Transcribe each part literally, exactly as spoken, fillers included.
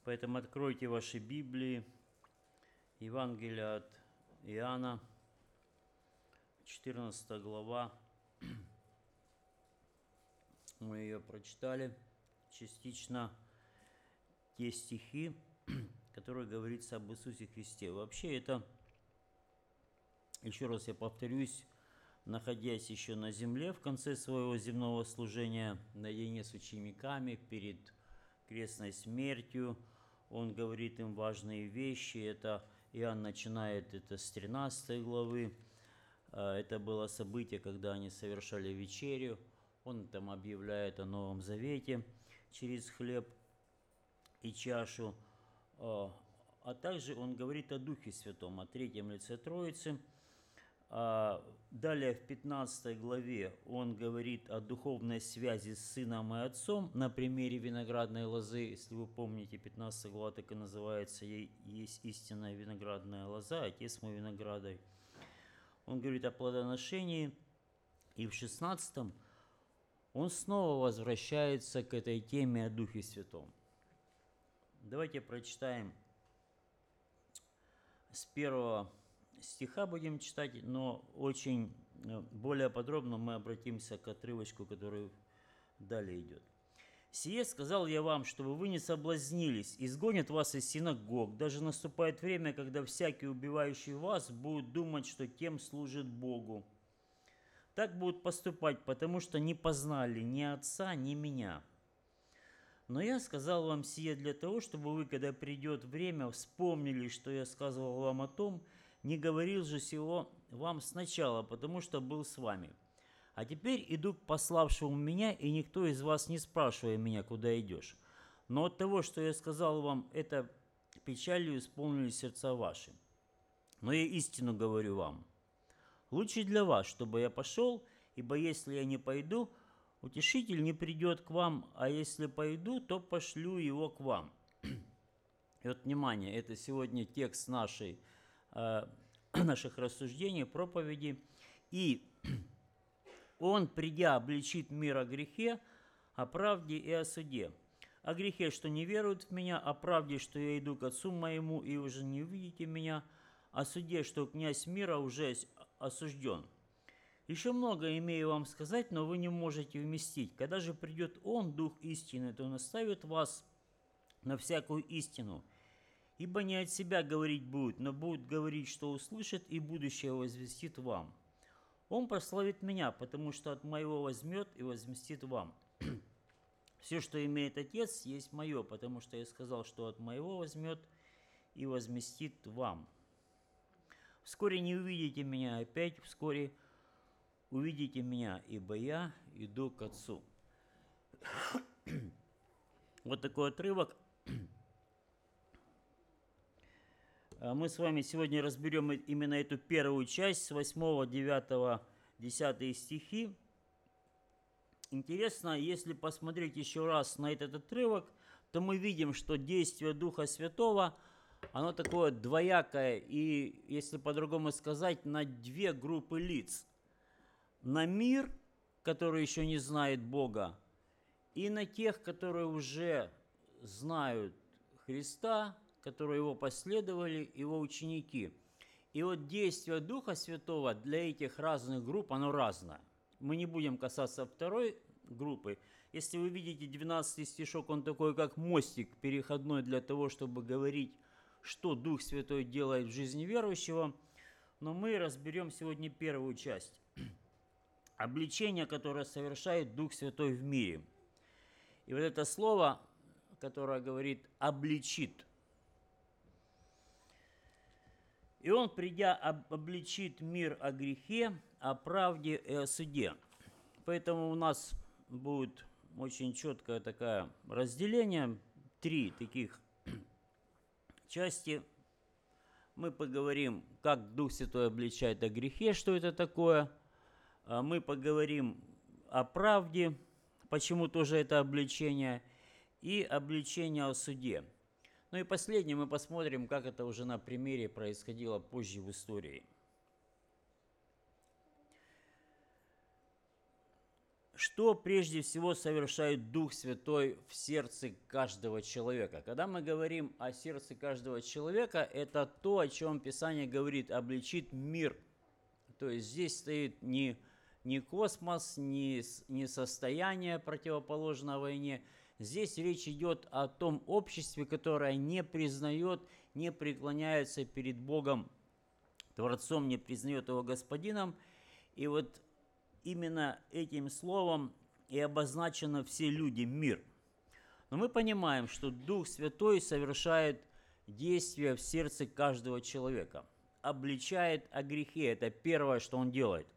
Поэтому откройте ваши Библии, Евангелие от Иоанна, четырнадцатая глава. Мы ее прочитали частично, те стихи, которые говорится об Иисусе Христе. Вообще это, еще раз я повторюсь, находясь еще на земле в конце своего земного служения, наедине с учениками перед крестной смертью, он говорит им важные вещи. Это Иоанн начинает это с тринадцатой главы. Это было событие, когда они совершали вечерю. Он там объявляет о Новом Завете через хлеб и чашу. А также он говорит о Духе Святом, о третьем лице Троицы. Далее в пятнадцатой главе он говорит о духовной связи с Сыном и Отцом на примере виноградной лозы. Если вы помните, пятнадцатая глава так и называется «Есть истинная виноградная лоза, Отец мой виноградарь». Он говорит о плодоношении. И в шестнадцатом он снова возвращается к этой теме о Духе Святом. Давайте прочитаем с первого стиха будем читать, но очень более подробно мы обратимся к отрывочку, который далее идет. «Сие сказал я вам, чтобы вы не соблазнились, изгонят вас из синагог. Даже наступает время, когда всякий, убивающий вас, будет думать, что тем служит Богу. Так будут поступать, потому что не познали ни Отца, ни Меня. Но я сказал вам сие для того, чтобы вы, когда придет время, вспомнили, что я сказывал вам о том, не говорил же сего вам сначала, потому что был с вами. А теперь иду к пославшему меня, и никто из вас не спрашивает меня, куда идешь. Но от того, что я сказал вам, это печалью исполнили сердца ваши. Но я истину говорю вам. Лучше для вас, чтобы я пошел, ибо если я не пойду, утешитель не придет к вам, а если пойду, то пошлю его к вам». И вот, внимание, это сегодня текст нашей наших рассуждений, проповеди. «И он, придя, обличит мир о грехе, о правде и о суде. О грехе, что не веруют в меня, о правде, что я иду к Отцу моему, и уже не увидите меня, о суде, что князь мира уже осужден. Еще много имею вам сказать, но вы не можете вместить. Когда же придет Он, Дух истины, то наставит вас на всякую истину. Ибо не от себя говорить будет, но будет говорить, что услышит, и будущее возвестит вам. Он прославит меня, потому что от моего возьмет и возместит вам. Все, что имеет Отец, есть мое, потому что я сказал, что от моего возьмет и возместит вам. Вскоре не увидите меня опять, вскоре увидите меня, ибо я иду к Отцу». Вот такой отрывок. Мы с вами сегодня разберем именно эту первую часть с восьмого, девятого, десятого стихи. Интересно, если посмотреть еще раз на этот отрывок, то мы видим, что действие Духа Святого, оно такое двоякое, и, если по-другому сказать, на две группы лиц. На мир, который еще не знает Бога, и на тех, которые уже знают Христа, которые его последовали, его ученики. И вот действие Духа Святого для этих разных групп, оно разное. Мы не будем касаться второй группы. Если вы видите двенадцатый стишок, он такой, как мостик переходной для того, чтобы говорить, что Дух Святой делает в жизни верующего. Но мы разберем сегодня первую часть. Обличение, которое совершает Дух Святой в мире. И вот это слово, которое говорит «обличит». «И он, придя, обличит мир о грехе, о правде и о суде». Поэтому у нас будет очень четкое такое разделение, три таких части. Мы поговорим, как Дух Святой обличает о грехе, что это такое. Мы поговорим о правде, почему тоже это обличение, и обличение о суде. Ну и последнее мы посмотрим, как это уже на примере происходило позже в истории. что прежде всего совершает Дух Святой в сердце каждого человека? Когда мы говорим о сердце каждого человека, это то, о чем Писание говорит, обличит мир. То есть здесь стоит не, не космос, не, не состояние противоположное войне. Здесь речь идет о том обществе, которое не признает, не преклоняется перед Богом, Творцом, не признает Его Господином. И вот именно этим словом и обозначено все люди, мир. Но мы понимаем, что Дух Святой совершает действия в сердце каждого человека, обличает о грехе. Это первое, что Он делает.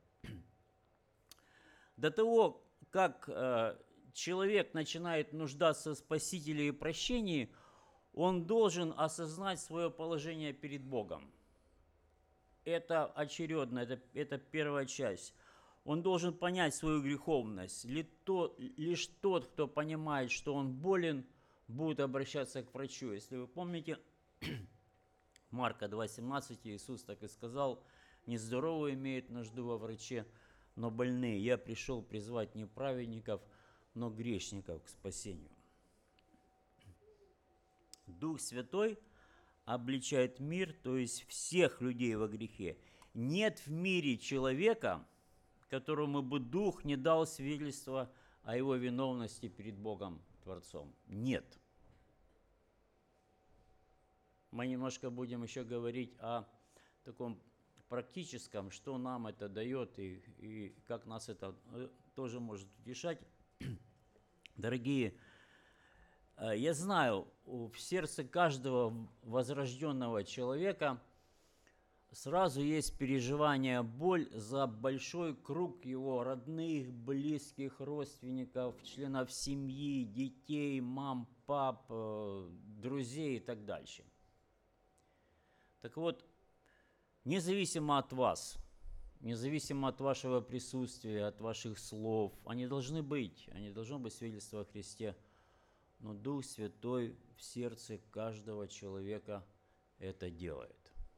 До того, как э, человек начинает нуждаться в Спасителе и прощении, он должен осознать свое положение перед Богом. Это очередно, это, это первая часть. Он должен понять свою греховность. Лишь тот, кто понимает, что он болен, будет обращаться к врачу. Если вы помните, Марка два семнадцать, Иисус так и сказал: «Нездоровые имеют нужду во враче, но больные. Я пришел призвать не праведников, но грешников к спасению». Дух Святой обличает мир, то есть всех людей во грехе. Нет в мире человека, которому бы Дух не дал свидетельства о его виновности перед Богом Творцом. Нет. Мы немножко будем еще говорить о таком практическом, что нам это дает и, и как нас это тоже может утешать. Дорогие, я знаю, в сердце каждого возрожденного человека сразу есть переживание, боль за большой круг его родных, близких, родственников, членов семьи, детей, мам, пап, друзей и так дальше. Так вот, независимо от вас, независимо от вашего присутствия, от ваших слов, они должны быть, они должны быть свидетельства о Христе, но Дух Святой в сердце каждого человека это делает.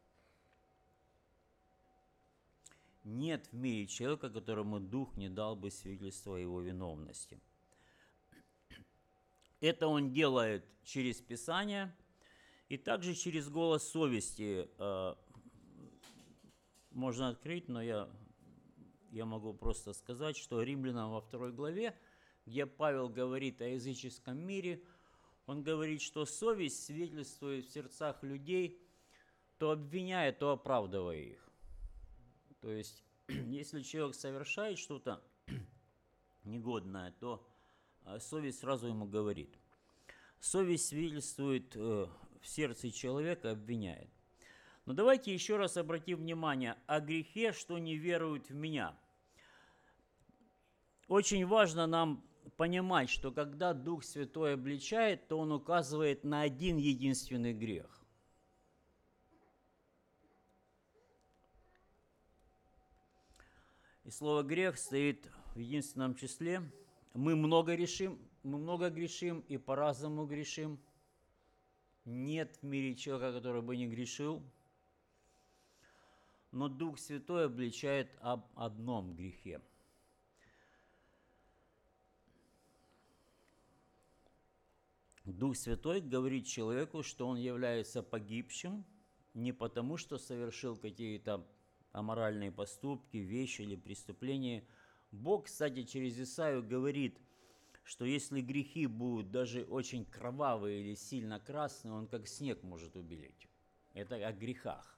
Нет в мире человека, которому Дух не дал бы свидетельство о его виновности. Это Он делает через Писание и также через голос совести. Можно открыть, но я, я могу просто сказать, что Римлянам во второй главе, где Павел говорит о языческом мире, он говорит, что совесть свидетельствует в сердцах людей, то обвиняя, то оправдывая их. То есть, если человек совершает что-то негодное, то совесть сразу ему говорит. Совесть свидетельствует в сердце человека, обвиняет. Но давайте еще раз обратим внимание о грехе, что не веруют в меня. Очень важно нам понимать, что когда Дух Святой обличает, то Он указывает на один единственный грех. И слово «грех» стоит в единственном числе. Мы много решим, мы много грешим и по-разному грешим. Нет в мире человека, который бы не грешил. Но Дух Святой обличает об одном грехе. Дух Святой говорит человеку, что он является погибшим не потому, что совершил какие-то аморальные поступки, вещи или преступления. Бог, кстати, через Исаию говорит, что если грехи будут даже очень кровавые или сильно красные, он как снег может убелить. Это о грехах.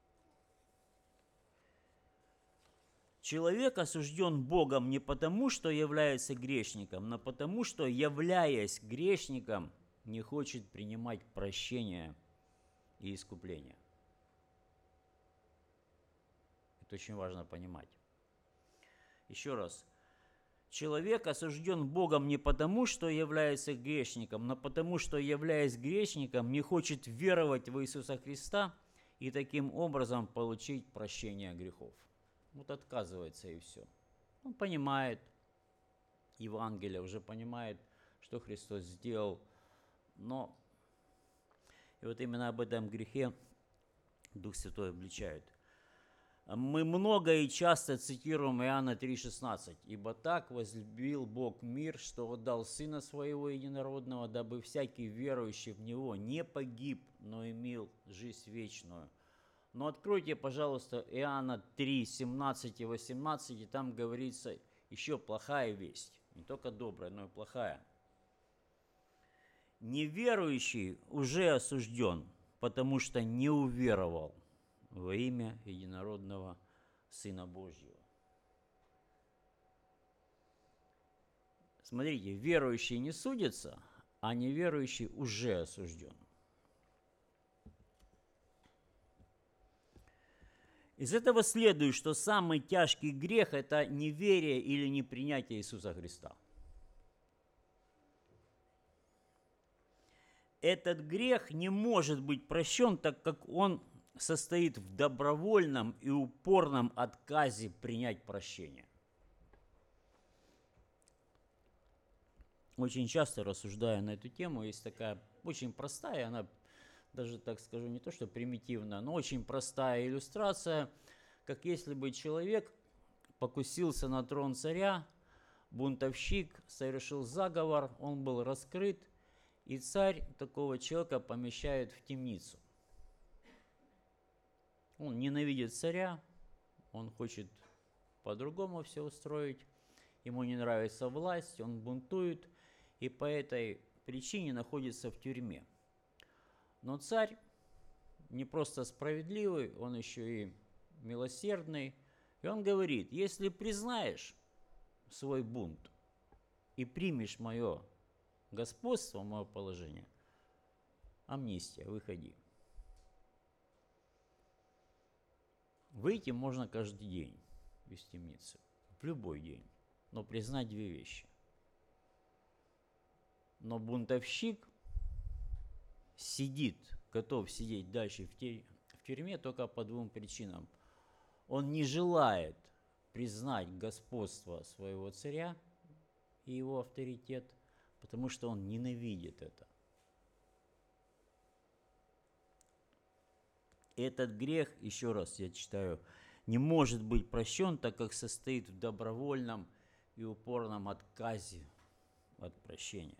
Человек осужден Богом не потому, что является грешником, но потому, что, являясь грешником, не хочет принимать прощение и искупление. Это очень важно понимать. Еще раз. Человек осужден Богом не потому, что является грешником, но потому, что, являясь грешником, не хочет веровать в Иисуса Христа и таким образом получить прощение грехов. Вот отказывается и все. Он понимает Евангелие, уже понимает, что Христос сделал, но и вот именно об этом грехе Дух Святой обличает. Мы много и часто цитируем Иоанна три шестнадцать. «Ибо так возлюбил Бог мир, что отдал Сына Своего Единородного, дабы всякий верующий в Него не погиб, но имел жизнь вечную». Но откройте, пожалуйста, Иоанна три семнадцать и восемнадцать, и там говорится еще плохая весть. Не только добрая, но и плохая. «Неверующий уже осужден, потому что не уверовал во имя Единородного Сына Божьего». Смотрите, верующий не судится, а неверующий уже осужден. Из этого следует, что самый тяжкий грех – это неверие или непринятие Иисуса Христа. Этот грех не может быть прощен, так как он состоит в добровольном и упорном отказе принять прощение. Очень часто, рассуждая на эту тему, есть такая очень простая, она даже, так скажу, не то что примитивная, но очень простая иллюстрация, как если бы человек покусился на трон царя, бунтовщик, совершил заговор, он был раскрыт, и царь такого человека помещает в темницу. Он ненавидит царя, он хочет по-другому все устроить, ему не нравится власть, он бунтует, и по этой причине находится в тюрьме. Но царь не просто справедливый, он еще и милосердный, и он говорит: если признаешь свой бунт и примешь мое господство, мое положение, амнистия, выходи. Выйти можно каждый день из темницы, в любой день, но признать две вещи. Но бунтовщик сидит, готов сидеть дальше в, те, в тюрьме только по двум причинам. Он не желает признать господство своего царя и его авторитет, потому что он ненавидит это. Этот грех, еще раз я читаю, не может быть прощен, так как состоит в добровольном и упорном отказе от прощения.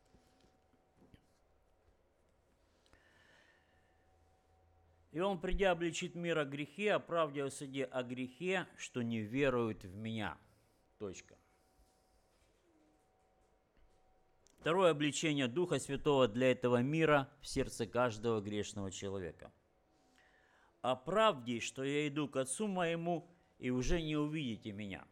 И он, придя, обличит мир о грехе, о правде, о суде, о грехе, что не веруют в меня. Точка. Второе обличение Духа Святого для этого мира в сердце каждого грешного человека. О правде, что я иду к Отцу моему, и уже не увидите меня.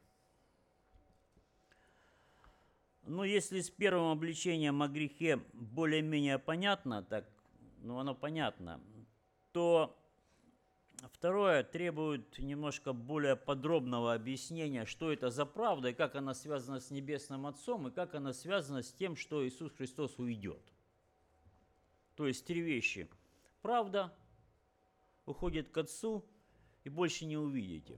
Ну, если с первым обличением о грехе более-менее понятно, так, ну, оно понятно, то второе требует немножко более подробного объяснения, что это за правда, и как она связана с Небесным Отцом, и как она связана с тем, что Иисус Христос уйдет. То есть три вещи. Правда уходит к Отцу, и больше не увидите.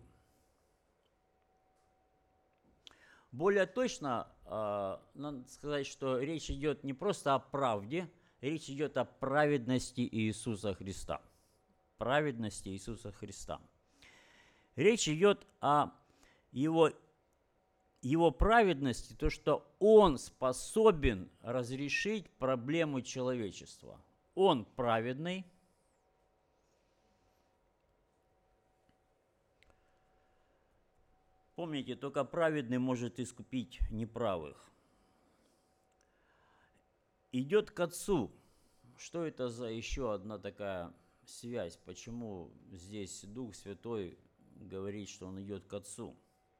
Более точно, э, надо сказать, что речь идет не просто о правде, речь идет о праведности Иисуса Христа. Праведности Иисуса Христа. Речь идет о его, его праведности, то, что Он способен разрешить проблему человечества. Он праведный. Помните, только праведный может искупить неправых. Идет к Отцу. Что это за еще одна такая связь? Почему здесь Дух Святой говорит, что Он идет к Отцу?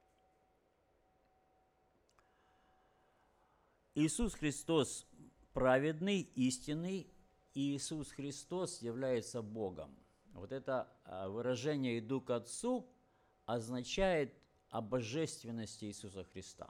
Иисус Христос праведный, истинный, и Иисус Христос является Богом. Вот это выражение «иду к Отцу» означает о божественности Иисуса Христа.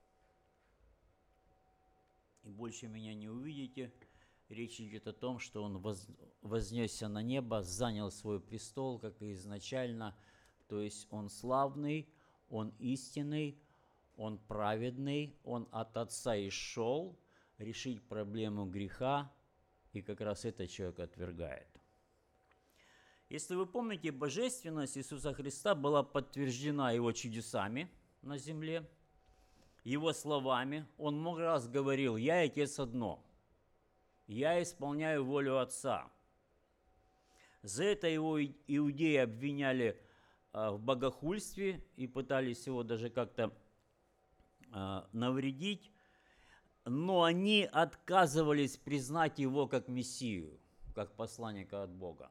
И больше меня не увидите. Речь идет о том, что Он вознесся на небо, занял свой престол, как и изначально. То есть Он славный, Он истинный, Он праведный, Он от Отца и шел решить проблему греха, и как раз этот человек отвергает. Если вы помните, божественность Иисуса Христа была подтверждена Его чудесами на земле, Его словами. Он много раз говорил: «Я и Отец одно, я исполняю волю Отца». За это его иудеи обвиняли в богохульстве и пытались его даже как-то навредить, но они отказывались признать его как Мессию, как посланника от Бога.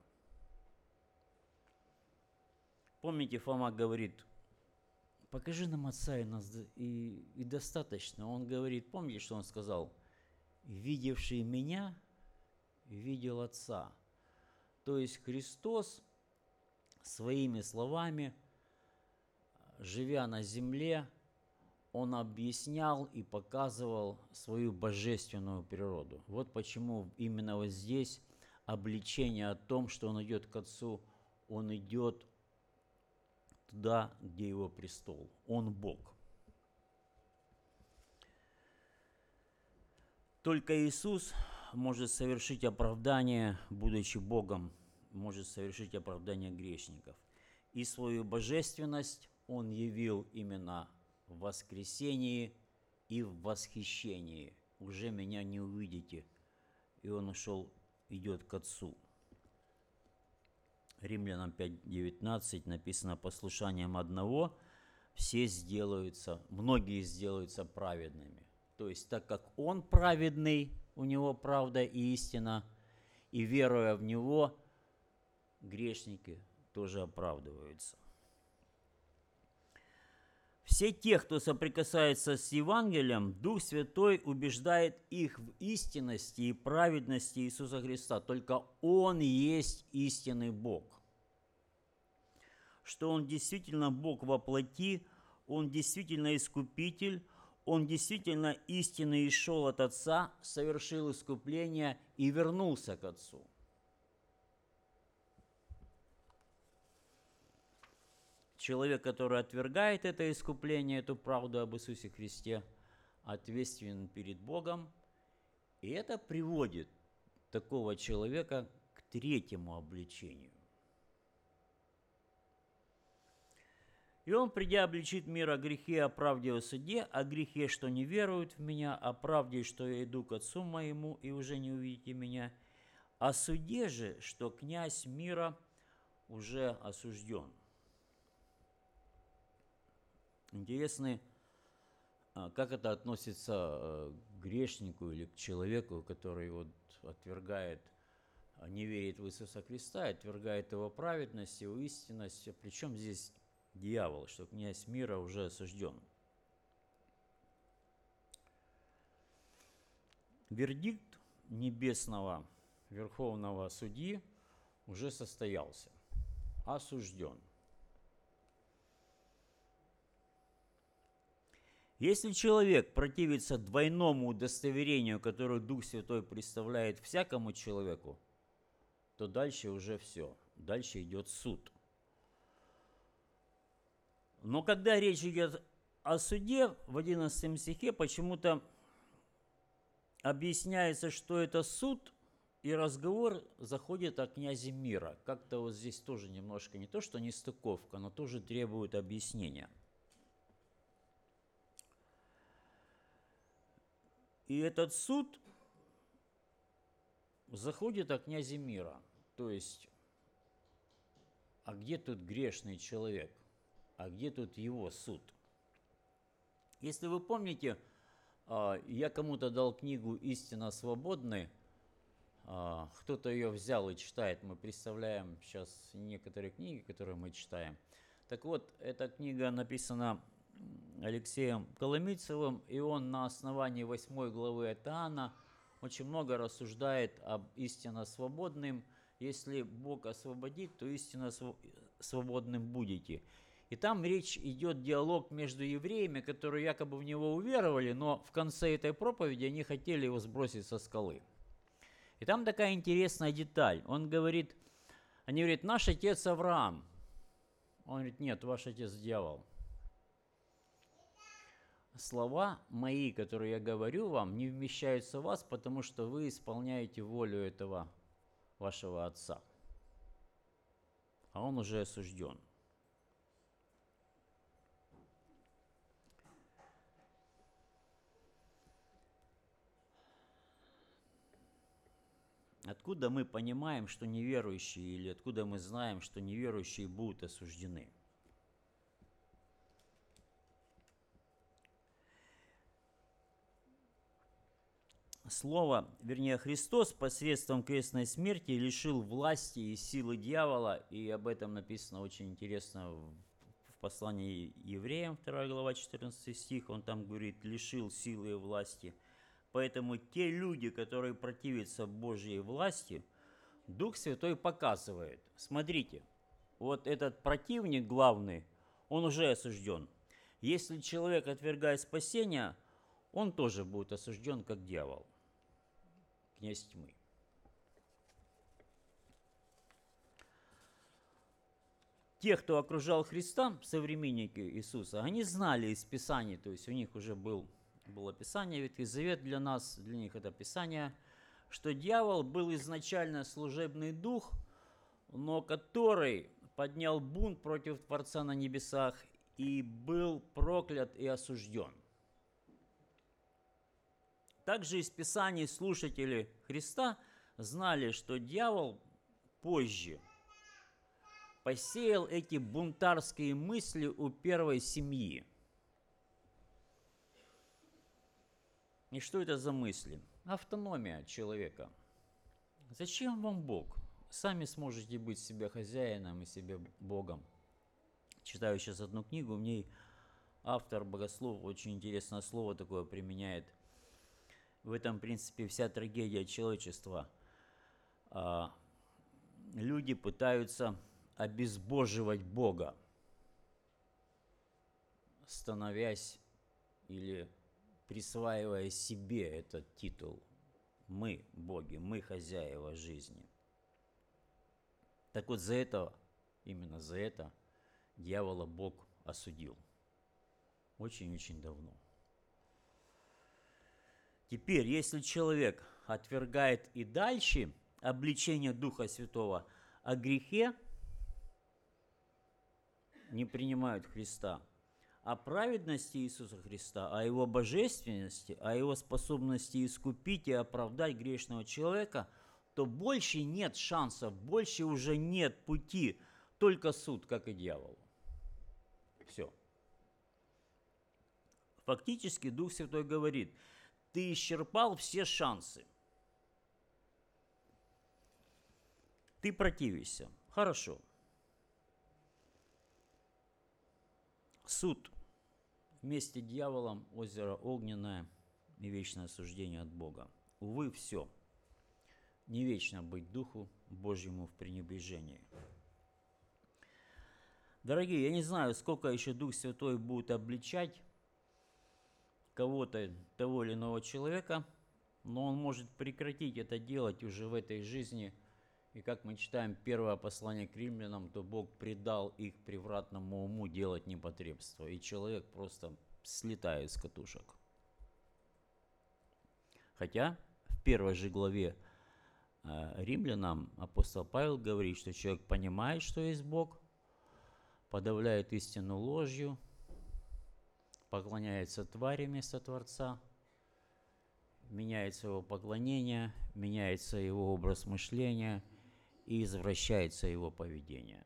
Помните, Фома говорит: покажи нам Отца, и, нас, и, и достаточно. Он говорит, помните, что он сказал? Видевший меня, видел Отца. То есть Христос своими словами, живя на земле, Он объяснял и показывал свою божественную природу. Вот почему именно вот здесь обличение о том, что Он идет к Отцу, Он идет туда, где Его престол. Он Бог. Только Иисус может совершить оправдание, будучи Богом, может совершить оправдание грешников. И свою божественность Он явил именно в воскресении и в восхищении. Уже меня не увидите. И Он ушел, идет к Отцу. Римлянам пять девятнадцать написано: послушанием одного все сделаются, многие сделаются праведными. То есть, так как Он праведный, у Него правда и истина, и веруя в Него, грешники тоже оправдываются. Все те, кто соприкасается с Евангелием, Дух Святой убеждает их в истинности и праведности Иисуса Христа. Только Он есть истинный Бог. Что Он действительно Бог во плоти, Он действительно Искупитель, Он действительно истинный исшел от Отца, совершил искупление и вернулся к Отцу. Человек, который отвергает это искупление, эту правду об Иисусе Христе, ответственен перед Богом. И это приводит такого человека к третьему обличению. И он, придя, обличит мир о грехе, о правде, о суде, о грехе, что не веруют в меня, о правде, что я иду к Отцу моему, и уже не увидите меня, о суде же, что князь мира уже осужден. Интересно, как это относится к грешнику или к человеку, который вот отвергает, не верит в Иисуса Христа, отвергает Его праведность, Его истинность. Причем здесь дьявол, что князь мира уже осужден. Вердикт небесного верховного судьи уже состоялся. Осужден. Если человек противится двойному удостоверению, которое Дух Святой представляет всякому человеку, то дальше уже все. Дальше идет суд. Но когда речь идет о суде, в одиннадцатом стихе почему-то объясняется, что это суд, и разговор заходит о князе мира. Как-то вот здесь тоже немножко не то, что нестыковка, но тоже требует объяснения. И этот суд заходит о князе мира. То есть, а где тут грешный человек? А где тут его суд? Если вы помните, я кому-то дал книгу «Истина свободны». Кто-то ее взял и читает. Мы представляем сейчас некоторые книги, которые мы читаем. Так вот, эта книга написана Алексеем Коломийцевым, и он на основании восьмой главы от Иоанна очень много рассуждает об истинно свободным. Если Бог освободит, то истинно свободным будете. И там речь идет, диалог между евреями, которые якобы в него уверовали, но в конце этой проповеди они хотели его сбросить со скалы. И там такая интересная деталь. Он говорит, они говорят, наш отец Авраам. Он говорит, нет, ваш отец дьявол. Слова мои, которые я говорю вам, не вмещаются в вас, потому что вы исполняете волю этого вашего отца. а он уже осужден. Откуда мы понимаем, что неверующие, или откуда мы знаем, что неверующие будут осуждены? Слово, вернее, Христос посредством крестной смерти лишил власти и силы дьявола, и об этом написано очень интересно в послании евреям, вторая глава, четырнадцатый стих, он там говорит, лишил силы и власти. Поэтому те люди, которые противятся Божьей власти, Дух Святой показывает. Смотрите, вот этот противник главный, он уже осужден. Если человек отвергает спасение, он тоже будет осужден, как дьявол, князь тьмы. Те, кто окружал Христа, современники Иисуса, они знали из Писаний, то есть у них уже был, было Писание, Ветхий Завет для нас, для них это Писание, что дьявол был изначально служебный дух, но который поднял бунт против Творца на небесах и был проклят и осужден. Также из Писаний слушатели Христа знали, что дьявол позже посеял эти бунтарские мысли у первой семьи. И что это за мысли? Автономия человека. Зачем вам Бог? Сами сможете быть себе хозяином и себе Богом. Читаю сейчас одну книгу, в ней автор, богослов, очень интересное слово такое применяет. В этом, в принципе, вся трагедия человечества. Люди пытаются обезбоживать Бога, становясь или присваивая себе этот титул. Мы боги, мы хозяева жизни. Так вот, за это, именно за это дьявола Бог осудил. Очень-очень давно. Теперь, если человек отвергает и дальше обличение Духа Святого о грехе, не принимают Христа, о праведности Иисуса Христа, о Его божественности, о Его способности искупить и оправдать грешного человека, то больше нет шансов, больше уже нет пути, только суд, как и дьяволу. Все. Фактически Дух Святой говорит, ты исчерпал все шансы. Ты противишься. Хорошо. Суд вместе с дьяволом, озеро огненное и вечное осуждение от Бога. Увы, все. Не вечно быть Духу Божьему в пренебрежении. Дорогие, я не знаю, сколько еще Дух Святой будет обличать кого-то, того или иного человека, но он может прекратить это делать уже в этой жизни. И как мы читаем первое послание к римлянам, то Бог предал их превратному уму делать непотребство, и человек просто слетает с катушек. Хотя в первой же главе э, римлянам апостол Павел говорит, что человек понимает, что есть Бог, подавляет истину ложью, поклоняется твари вместо Творца, меняется его поклонение, меняется его образ мышления и извращается его поведение.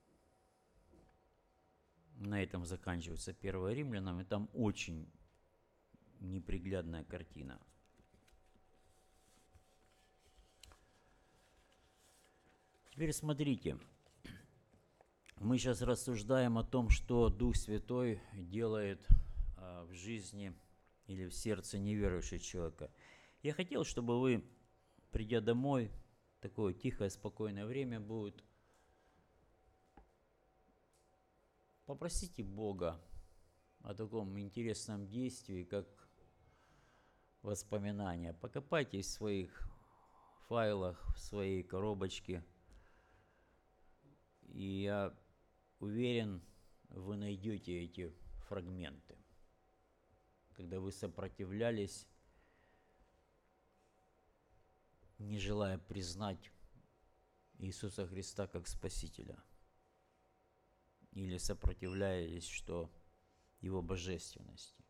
На этом заканчивается первое Римлянам, и там очень неприглядная картина. Теперь смотрите, мы сейчас рассуждаем о том, что Дух Святой делает а, в жизни или в сердце неверующего человека. Я хотел, чтобы вы, придя домой, такое тихое, спокойное время будет, попросите Бога о таком интересном действии, как воспоминания. Покопайтесь в своих файлах, в своей коробочке, и я уверен, вы найдете эти фрагменты, когда вы сопротивлялись, не желая признать Иисуса Христа как Спасителя. или сопротивляялись что Его божественности.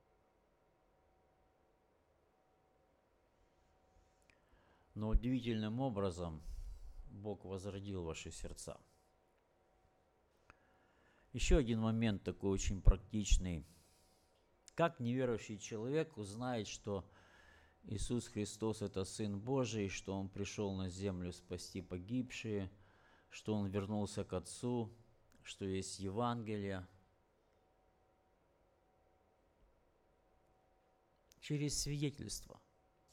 Но удивительным образом Бог возродил ваши сердца. Еще один момент такой очень практичный. Как неверующий человек узнает, что Иисус Христос – это Сын Божий, что Он пришел на землю спасти погибшие, что Он вернулся к Отцу, что есть Евангелие? Через свидетельство.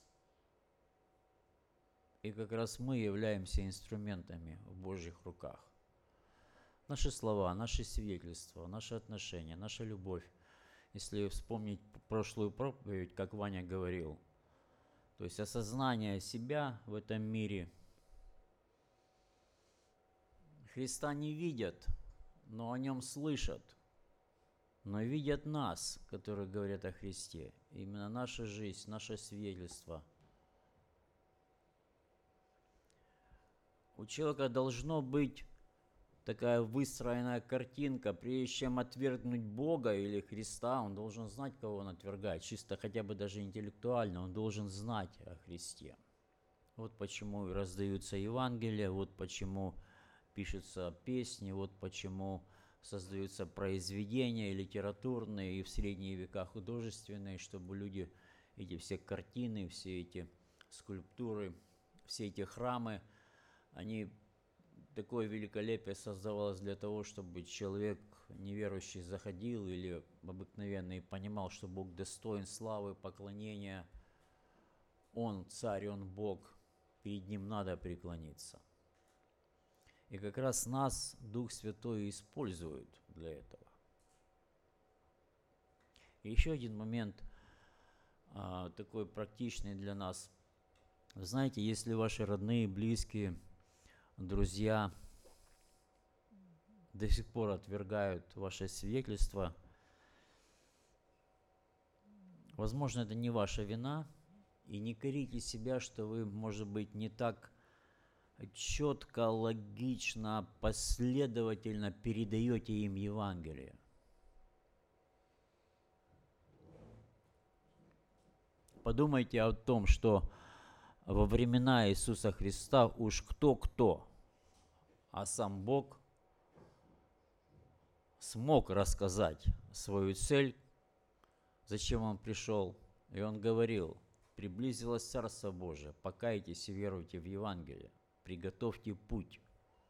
И как раз мы являемся инструментами в Божьих руках. Наши слова, наши свидетельства, наши отношения, наша любовь. Если вспомнить прошлую проповедь, как Ваня говорил, то есть осознание себя в этом мире. Христа не видят, но о Нем слышат, но видят нас, которые говорят о Христе. Именно наша жизнь, наше свидетельство. У человека должно быть такая выстроенная картинка, прежде чем отвергнуть Бога или Христа, он должен знать, кого он отвергает, чисто хотя бы даже интеллектуально, он должен знать о Христе. Вот почему раздаются Евангелия, вот почему пишутся песни, вот почему создаются произведения литературные и в средние века художественные, чтобы люди, эти все картины, все эти скульптуры, все эти храмы, они, такое великолепие создавалось для того, чтобы человек неверующий заходил или обыкновенный понимал, что Бог достоин славы, поклонения. Он царь, Он Бог, перед Ним надо преклониться. И как раз нас Дух Святой использует для этого. И еще один момент а, такой практичный для нас. Вы знаете, если ваши родные, близкие, друзья до сих пор отвергают ваше свидетельство, возможно, это не ваша вина, и не корите себя, что вы, может быть, не так четко, логично, последовательно передаете им Евангелие. Подумайте о том, что во времена Иисуса Христа уж кто-кто, а сам Бог смог рассказать свою цель, зачем Он пришел. И Он говорил: приблизилось Царство Божие, покайтесь и веруйте в Евангелие, приготовьте путь.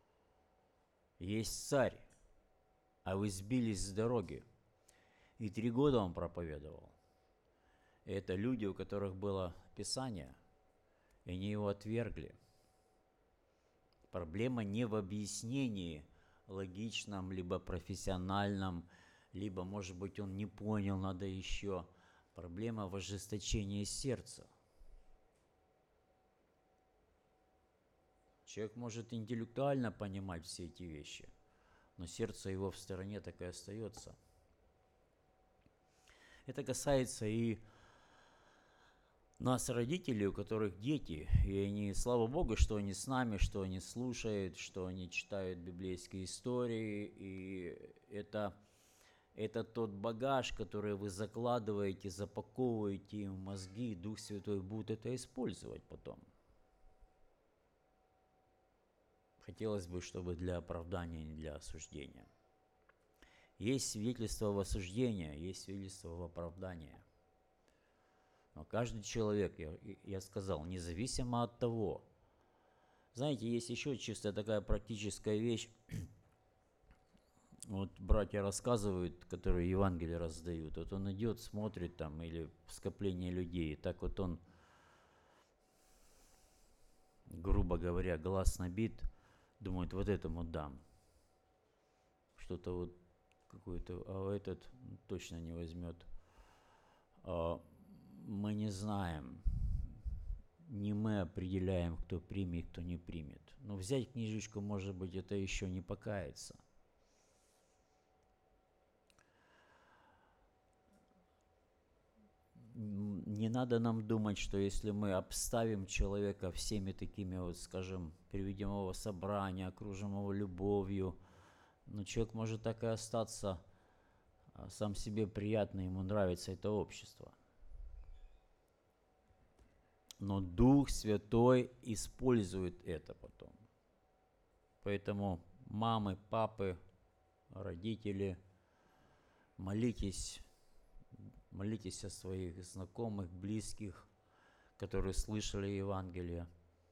Есть царь, а вы сбились с дороги. И три года Он проповедовал. И это люди, у которых было Писание, и они его отвергли. Проблема не в объяснении логичном, либо профессиональном, либо, может быть, он не понял, надо еще. Проблема в ожесточении сердца. Человек может интеллектуально понимать все эти вещи, но сердце его в стороне так и остается. Это касается и нас, родителей, у которых дети, и они, слава Богу, что они с нами, что они слушают, что они читают библейские истории, и это, это тот багаж, который вы закладываете, запаковываете им в мозги, и Дух Святой будет это использовать потом. Хотелось бы, чтобы для оправдания, не для осуждения. Есть свидетельство в осуждении, есть свидетельство в оправдании. Но каждый человек, я, я сказал, независимо от того. Знаете, есть еще чисто такая практическая вещь. Вот братья рассказывают, которые Евангелие раздают. Вот он идет, смотрит там, или в скопление людей. И так вот он, грубо говоря, глаз набит, думает, вот этому дам. Что-то вот какой-то, а этот точно не возьмет. Мы не знаем, не мы определяем, кто примет, кто не примет. Но взять книжечку, может быть, это еще не покаяться. Не надо нам думать, что если мы обставим человека всеми такими, вот, скажем, приведем его в собрание, окружим его любовью, Но человек может так и остаться сам себе приятно, ему нравится это общество. Но Дух Святой использует это потом. Поэтому мамы, папы, родители, молитесь, молитесь о своих знакомых, близких, которые слышали Евангелие.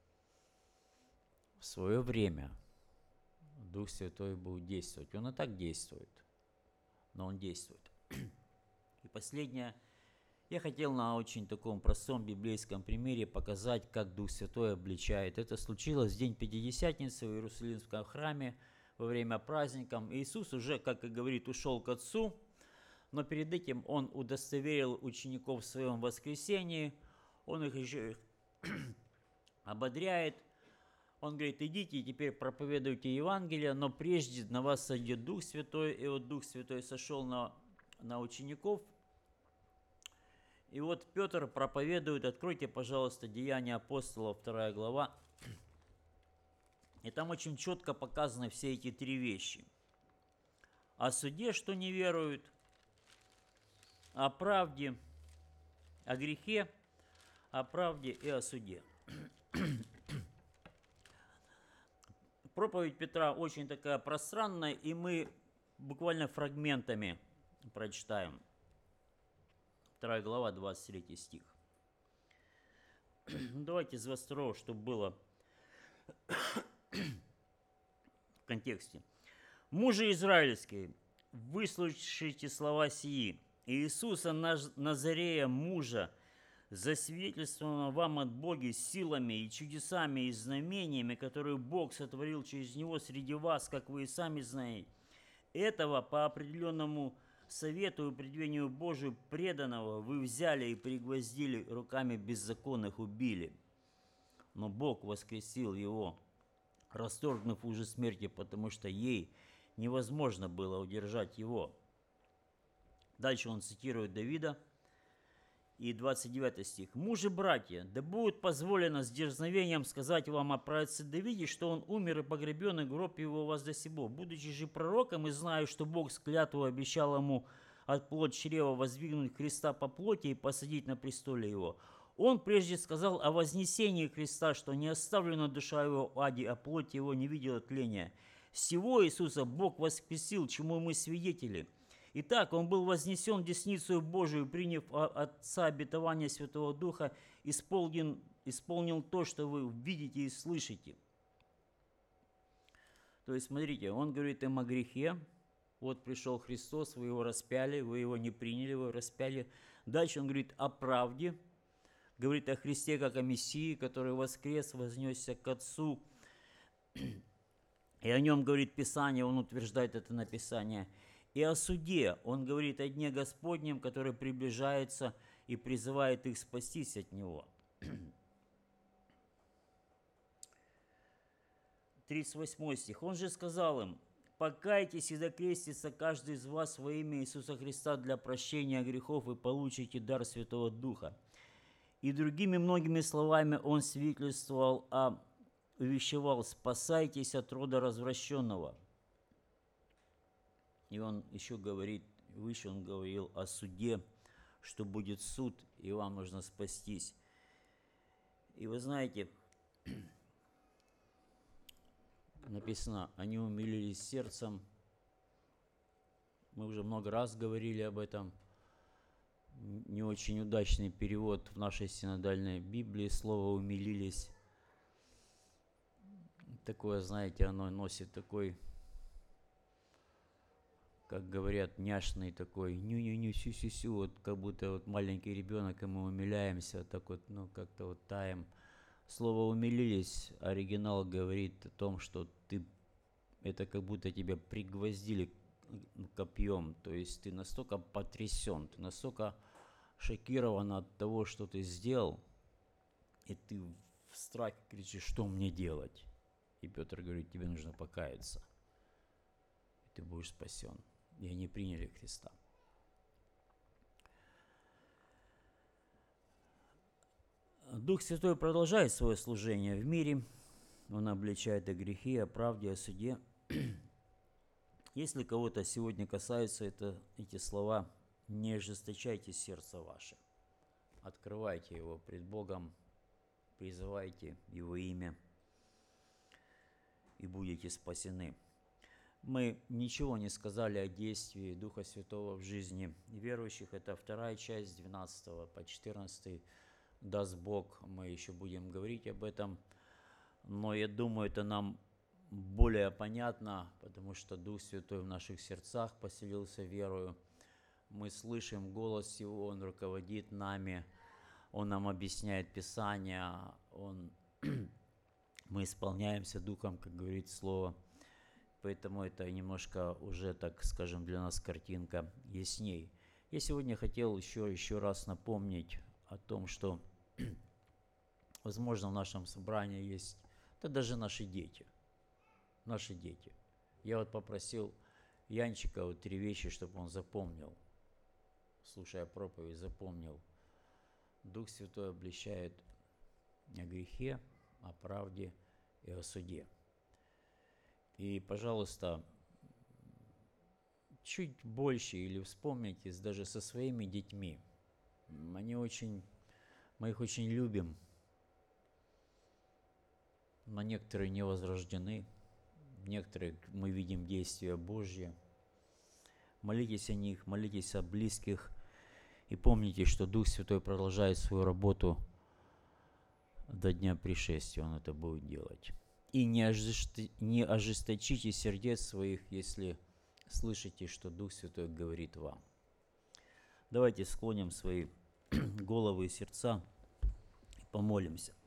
В свое время Дух Святой будет действовать. Он и так действует, но Он действует. И последнее. Я хотел на очень таком простом библейском примере показать, как Дух Святой обличает. Это случилось в день Пятидесятницы в Иерусалимском храме во время праздника. Иисус уже, как и говорит, ушел к Отцу, но перед этим Он удостоверил учеников в своем воскресении. Он их еще ободряет. Он говорит: идите и теперь проповедуйте Евангелие, но прежде на вас сойдет Дух Святой. И вот Дух Святой сошел на, на учеников. И вот Петр проповедует, откройте, пожалуйста, Деяния апостолов, вторая глава. И там очень четко показаны все эти три вещи. О суде, что не веруют, о правде, о грехе, о правде и о суде. Проповедь Петра очень такая пространная, и мы буквально фрагментами прочитаем. вторая глава, двадцать третий стих. Давайте с двадцать второго, чтобы было в контексте. «Мужи израильские, выслушайте слова сии. Иисуса Назарея, мужа, засвидетельствованного вам от Бога силами и чудесами и знамениями, которые Бог сотворил через Него среди вас, как вы и сами знаете, этого по определенному совету и предвидению Божию преданного вы взяли и пригвоздили, руками беззаконных убили. Но Бог воскресил его, расторгнув ужас смерти, потому что ей невозможно было удержать его». Дальше он цитирует Давида. И двадцать девятый стих. «Мужи, братья, да будет позволено с дерзновением сказать вам о праотце Давиде, что он умер и погребен, и гроб его у вас до сего. Будучи же пророком и знаю, что Бог с клятву обещал ему от плоть чрева воздвигнуть Христа по плоти и посадить на престоле его. Он прежде сказал о вознесении Христа, что не оставлена душа его в аде, а плоть его не видела тления. Сего Иисуса Бог воскресил, чему мы свидетели. Итак, он был вознесен в десницу Божию, приняв от Отца обетование Святого Духа, исполнил, исполнил то, что вы видите и слышите». То есть, смотрите, он говорит им о грехе. Вот пришел Христос, вы его распяли, вы его не приняли, вы его распяли. Дальше он говорит о правде, говорит о Христе как о Мессии, который воскрес, вознесся к Отцу. И о нем говорит Писание, он утверждает это написание. И о суде он говорит о дне Господнем, который приближается и призывает их спастись от него. тридцать восьмой стих. «Он же сказал им: покайтесь и закрестится каждый из вас во имя Иисуса Христа для прощения грехов, и получите дар Святого Духа». И другими многими словами он свидетельствовал, а увещевал: спасайтесь от рода развращенного. И он еще говорит, выше он говорил о суде, что будет суд, и вам нужно спастись. И вы знаете, написано, они умилились сердцем. Мы уже много раз говорили об этом. Не очень удачный перевод в нашей синодальной Библии. Слово «умилились». Такое, знаете, оно носит такой, как говорят, няшный такой, ню-ню-ню, сю-сю-сю, вот как будто вот маленький ребенок, и мы умиляемся, вот так вот, ну, как-то вот таем. Слово «умилились», оригинал говорит о том, что ты, это как будто тебя пригвоздили копьем, то есть ты настолько потрясен, ты настолько шокирован от того, что ты сделал, и ты в страхе кричишь: что мне делать? И Петр говорит: тебе нужно покаяться, и ты будешь спасен. И они приняли Христа. Дух Святой продолжает свое служение в мире. Он обличает о грехе, о правде, о суде. Если кого-то сегодня касаются это, эти слова, не ожесточайте сердце ваше. Открывайте его пред Богом, призывайте Его имя, и будете спасены. Мы ничего не сказали о действии Духа Святого в жизни верующих. Это вторая часть, с двенадцатого по четырнадцатый. Даст Бог, мы еще будем говорить об этом. Но я думаю, это нам более понятно, потому что Дух Святой в наших сердцах поселился верою. Мы слышим голос Его, Он руководит нами, Он нам объясняет Писание, Он... мы исполняемся Духом, как говорит Слово. Поэтому это немножко уже, так скажем, для нас картинка ясней. Я сегодня хотел еще, еще раз напомнить о том, что, возможно, в нашем собрании есть, да даже наши дети, наши дети. Я вот попросил Янчика вот три вещи, чтобы он запомнил, слушая проповедь, запомнил. Дух Святой обличает о грехе, о правде и о суде. И, пожалуйста, чуть больше или вспомните даже со своими детьми. Они очень, мы их очень любим, но некоторые не возрождены, некоторые мы видим действия Божьи. Молитесь о них, молитесь о близких и помните, что Дух Святой продолжает свою работу до дня пришествия, Он это будет делать. И не, ожесто... не ожесточите сердец своих, если слышите, что Дух Святой говорит вам. Давайте склоним свои головы и сердца и помолимся.